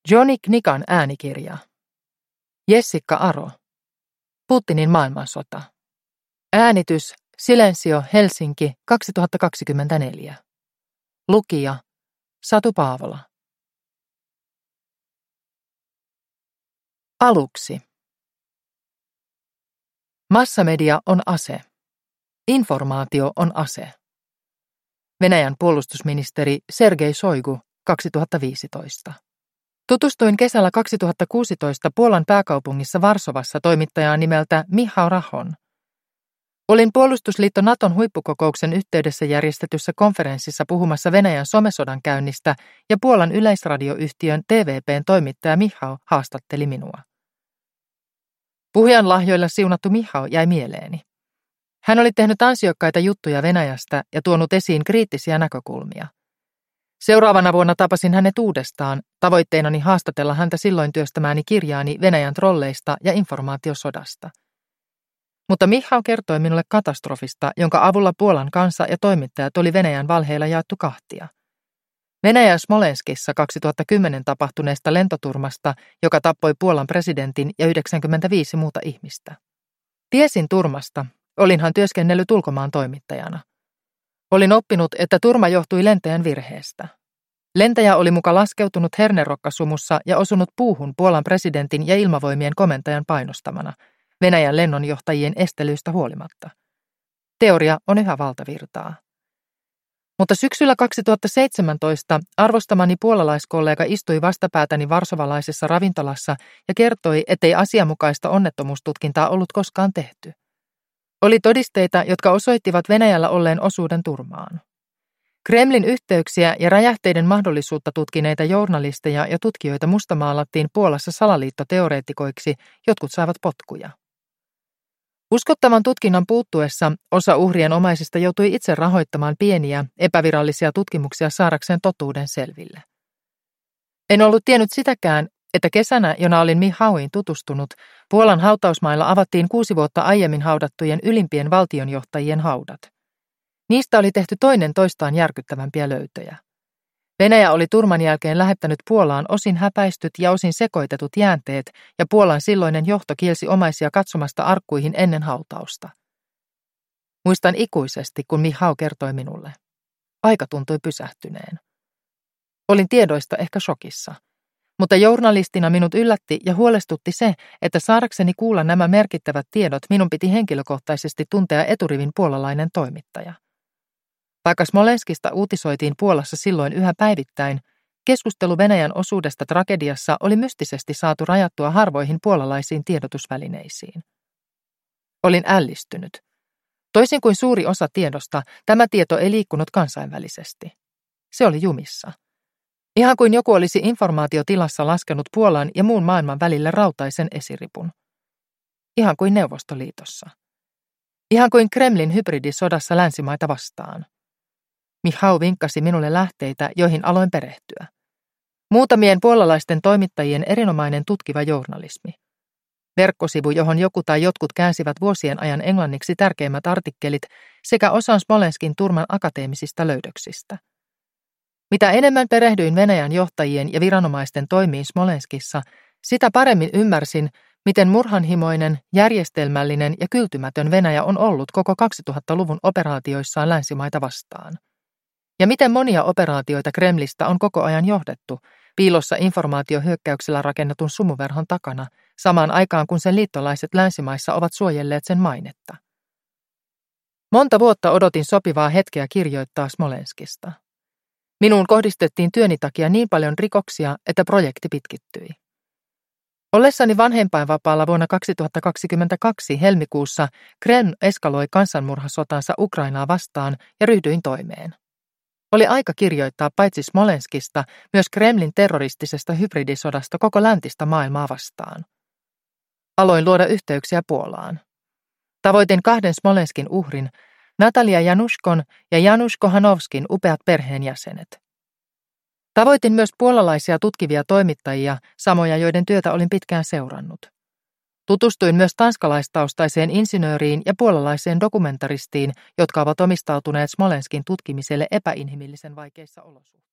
Johnny Knikan äänikirja. Jessica Aro. Putinin maailmansota. Äänitys Silensio Helsinki 2024. Lukija Satu Paavola. Aluksi. Massamedia on ase. Informaatio on ase. Venäjän puolustusministeri Sergei Šoigu 2015. Tutustuin kesällä 2016 Puolan pääkaupungissa Varsovassa toimittajaan nimeltä Michał Rachon. Olin puolustusliitto Naton huippukokouksen yhteydessä järjestetyssä konferenssissa puhumassa Venäjän somesodan käynnistä ja Puolan yleisradioyhtiön TVP:n toimittaja Michał haastatteli minua. Puhujan lahjoilla siunattu Michał jäi mieleeni. Hän oli tehnyt ansiokkaita juttuja Venäjästä ja tuonut esiin kriittisiä näkökulmia. Seuraavana vuonna tapasin hänet uudestaan, tavoitteenani haastatella häntä silloin työstämääni kirjaani Venäjän trolleista ja informaatiosodasta. Mutta Michał kertoi minulle katastrofista, jonka avulla Puolan kansa ja toimittajat oli Venäjän valheilla jaettu kahtia. Venäjän Smolenskissa 2010 tapahtuneesta lentoturmasta, joka tappoi Puolan presidentin ja 95 muuta ihmistä. Tiesin turmasta, olinhan työskennellyt ulkomaan toimittajana. Olin oppinut, että turma johtui lentäjän virheestä. Lentäjä oli muka laskeutunut hernerokkasumussa ja osunut puuhun Puolan presidentin ja ilmavoimien komentajan painostamana, Venäjän lennonjohtajien estelyistä huolimatta. Teoria on yhä valtavirtaa. Mutta syksyllä 2017 arvostamani puolalaiskollega istui vastapäätäni varsovalaisessa ravintolassa ja kertoi, ettei asianmukaista onnettomuustutkintaa ollut koskaan tehty. Oli todisteita, jotka osoittivat Venäjällä olleen osuuden turmaan. Kremlin yhteyksiä ja räjähteiden mahdollisuutta tutkineita journalisteja ja tutkijoita mustamaalattiin Puolassa salaliittoteoreetikoiksi, jotkut saivat potkuja. Uskottavan tutkinnan puuttuessa osa uhrien omaisista joutui itse rahoittamaan pieniä, epävirallisia tutkimuksia saadakseen totuuden selville. En ollut tiennyt sitäkään, että kesänä, jona olin Michałiin tutustunut, Puolan hautausmailla avattiin 6 vuotta aiemmin haudattujen ylimpien valtionjohtajien haudat. Niistä oli tehty toinen toistaan järkyttävämpiä löytöjä. Venäjä oli turman jälkeen lähettänyt Puolaan osin häpäistyt ja osin sekoitetut jäänteet, ja Puolan silloinen johto kielsi omaisia katsomasta arkkuihin ennen hautausta. Muistan ikuisesti, kun Michał kertoi minulle. Aika tuntui pysähtyneen. Olin tiedoista ehkä shokissa. Mutta journalistina minut yllätti ja huolestutti se, että saadakseni kuulla nämä merkittävät tiedot minun piti henkilökohtaisesti tuntea eturivin puolalainen toimittaja. Vaikka Smolenskista uutisoitiin Puolassa silloin yhä päivittäin, keskustelu Venäjän osuudesta tragediassa oli mystisesti saatu rajattua harvoihin puolalaisiin tiedotusvälineisiin. Olin ällistynyt. Toisin kuin suuri osa tiedosta, tämä tieto ei liikkunut kansainvälisesti. Se oli jumissa. Ihan kuin joku olisi informaatiotilassa laskenut Puolan ja muun maailman välille rautaisen esiripun. Ihan kuin Neuvostoliitossa. Ihan kuin Kremlin hybridisodassa länsimaita vastaan. Michał vinkkasi minulle lähteitä, joihin aloin perehtyä. Muutamien puolalaisten toimittajien erinomainen tutkiva journalismi. Verkkosivu, johon joku tai jotkut käänsivät vuosien ajan englanniksi tärkeimmät artikkelit sekä osan Smolenskin turman akateemisista löydöksistä. Mitä enemmän perehdyin Venäjän johtajien ja viranomaisten toimiin Smolenskissa, sitä paremmin ymmärsin, miten murhanhimoinen, järjestelmällinen ja kyltymätön Venäjä on ollut koko 2000-luvun operaatioissaan länsimaita vastaan. Ja miten monia operaatioita Kremlistä on koko ajan johdettu, piilossa informaatiohyökkäyksellä rakennetun sumuverhon takana, samaan aikaan kun sen liittolaiset länsimaissa ovat suojelleet sen mainetta. Monta vuotta odotin sopivaa hetkeä kirjoittaa Smolenskista. Minuun kohdistettiin työni takia niin paljon rikoksia, että projekti pitkittyi. Ollessani vanhempainvapaalla vuonna 2022 helmikuussa Kreml eskaloi kansanmurhasotansa Ukrainaa vastaan ja ryhdyin toimeen. Oli aika kirjoittaa paitsi Smolenskista myös Kremlin terroristisesta hybridisodasta koko läntistä maailmaa vastaan. Aloin luoda yhteyksiä Puolaan. Tavoitin 2 Smolenskin uhrin, Natalia Januszkon ja Janusz Kochanowskin upeat perheenjäsenet. Tavoitin myös puolalaisia tutkivia toimittajia, samoja joiden työtä olin pitkään seurannut. Tutustuin myös tanskalaistaustaiseen insinööriin ja puolalaiseen dokumentaristiin, jotka ovat omistautuneet Smolenskin tutkimiselle epäinhimillisen vaikeissa olosuhteissa.